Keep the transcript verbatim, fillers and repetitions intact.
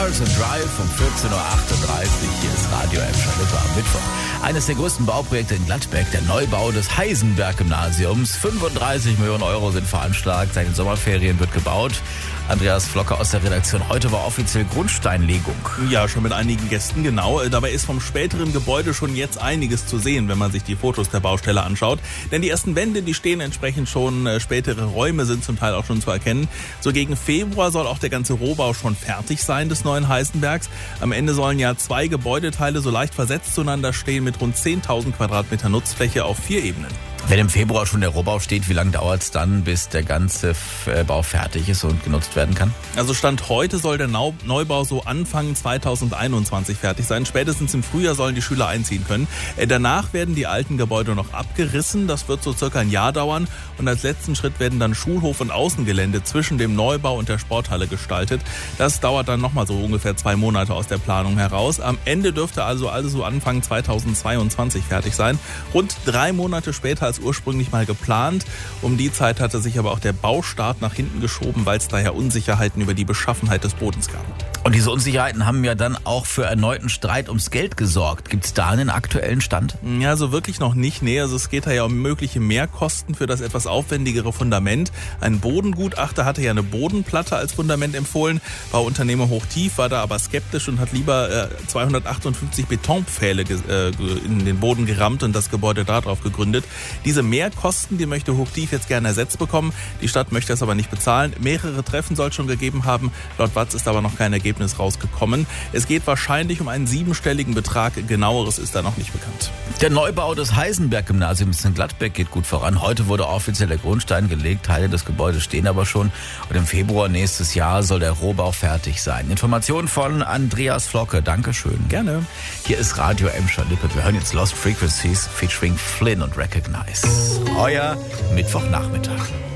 Cars and Drive um vierzehn Uhr achtunddreißig. Hier ist Radio Emscher Lippe am Mittwoch. Eines der größten Bauprojekte in Gladbeck, der Neubau des Heisenberg-Gymnasiums. fünfunddreißig Millionen Euro sind veranschlagt. Seit den Sommerferien wird gebaut. Andreas Flocke aus der Redaktion. Heute war offiziell Grundsteinlegung. Ja, schon mit einigen Gästen, genau. Dabei ist vom späteren Gebäude schon jetzt einiges zu sehen, wenn man sich die Fotos der Baustelle anschaut. Denn die ersten Wände, die stehen entsprechend schon. Spätere Räume sind zum Teil auch schon zu erkennen. So gegen Februar soll auch der ganze Rohbau schon fertig sein des neuen Heisenbergs. Am Ende sollen ja zwei Gebäudeteile so leicht versetzt zueinander stehen mit rund zehntausend Quadratmeter Nutzfläche auf vier Ebenen. Wenn im Februar schon der Rohbau steht, wie lange dauert es dann, bis der ganze Bau fertig ist und genutzt werden kann? Also Stand heute soll der Neubau so Anfang zweitausendeinundzwanzig fertig sein. Spätestens im Frühjahr sollen die Schüler einziehen können. Danach werden die alten Gebäude noch abgerissen. Das wird so circa ein Jahr dauern. Und als letzten Schritt werden dann Schulhof und Außengelände zwischen dem Neubau und der Sporthalle gestaltet. Das dauert dann nochmal so ungefähr zwei Monate aus der Planung heraus. Am Ende dürfte also alles so Anfang zweitausendzweiundzwanzig fertig sein. Rund drei Monate später als ursprünglich mal geplant. Um die Zeit hatte sich aber auch der Baustart nach hinten geschoben, weil es daher Unsicherheiten über die Beschaffenheit des Bodens gab. Und diese Unsicherheiten haben ja dann auch für erneuten Streit ums Geld gesorgt. Gibt es da einen aktuellen Stand? Ja, so wirklich noch nicht. Nee, also es geht da ja um mögliche Mehrkosten für das etwas aufwendigere Fundament. Ein Bodengutachter hatte ja eine Bodenplatte als Fundament empfohlen. Bauunternehmer Hochtief war da aber skeptisch und hat lieber äh, zweihundertachtundfünfzig Betonpfähle äh, in den Boden gerammt und das Gebäude darauf gegründet. Diese Mehrkosten, die möchte Hochtief jetzt gerne ersetzt bekommen. Die Stadt möchte es aber nicht bezahlen. Mehrere Treffen soll es schon gegeben haben. Laut Watz ist aber noch kein Ergebnis rausgekommen. Es geht wahrscheinlich um einen siebenstelligen Betrag. Genaueres ist da noch nicht bekannt. Der Neubau des Heisenberg-Gymnasiums in Gladbeck geht gut voran. Heute wurde offiziell der Grundstein gelegt. Teile des Gebäudes stehen aber schon. Und im Februar nächstes Jahr soll der Rohbau fertig sein. Informationen von Andreas Flocke. Dankeschön. Gerne. Hier ist Radio Emscher Lippe. Wir hören jetzt Lost Frequencies featuring Flynn und Recognize. Euer Mittwochnachmittag.